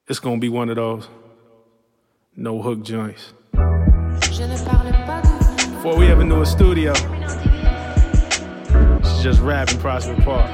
It's gonna be one of those no hook joints. Before we ever knew a studio, she's just rapping Prospect Park.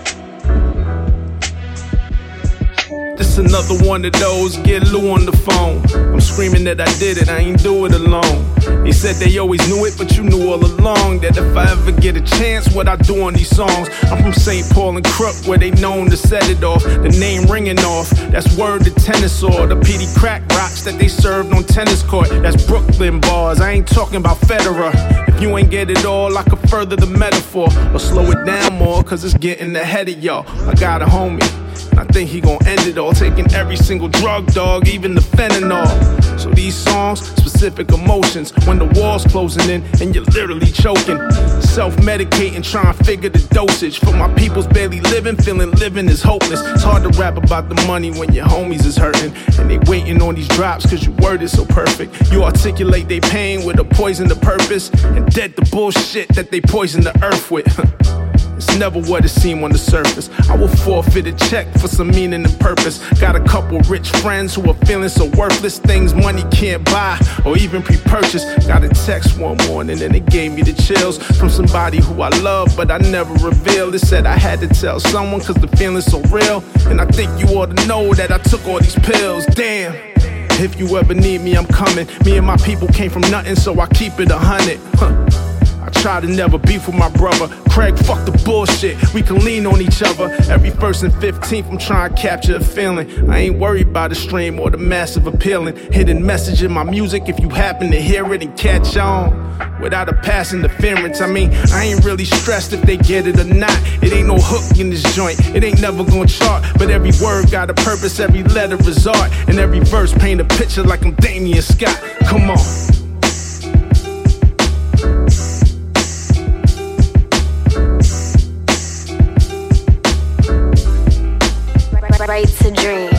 This another one of those, get Lou on the phone. I'm screaming that I did it, I ain't do it alone. They said they always knew it, but you knew all along that if I ever get a chance, what I do on these songs. I'm from St. Paul and Crook, where they known to set it off. The name ringing off, that's word to tennis or the PD crack rocks that they served on tennis court. That's Brooklyn bars, I ain't talking about Federer. If you ain't get it all, I could further the metaphor or slow it down more, cause it's getting ahead of y'all. I got a homie, I think he gon' end it all, taking every single drug, dog, even the fentanyl. So these songs, specific emotions, when the wall's closing in and you're literally choking. Self-medicating, trying to figure the dosage. For my people's barely living, feeling living is hopeless. It's hard to rap about the money when your homies is hurting, and they waiting on these drops cause your word is so perfect. You articulate they pain with a poison to purpose, and dead the bullshit that they poison the earth with. It's never what it seemed on the surface. I will forfeit a check for some meaning and purpose. Got a couple rich friends who are feeling so worthless, things money can't buy or even pre-purchase. Got a text one morning and it gave me the chills from somebody who I love but I never revealed. It said I had to tell someone cause the feeling's so real, and I think you ought to know that I took all these pills. Damn. If you ever need me, I'm coming. Me and my people came from nothing, so I keep it 100. I try to never beef with my brother Craig, fuck the bullshit, we can lean on each other. Every 1st and 15th I'm trying to capture a feeling. I ain't worried about the stream or the massive appealing. Hidden message in my music if you happen to hear it and catch on without a pass interference. I mean, I ain't really stressed if they get it or not. It ain't no hook in this joint, it ain't never gonna chart. But every word got a purpose, every letter is art, and every verse paint a picture like I'm Damian Scott. Come on. Right to dream.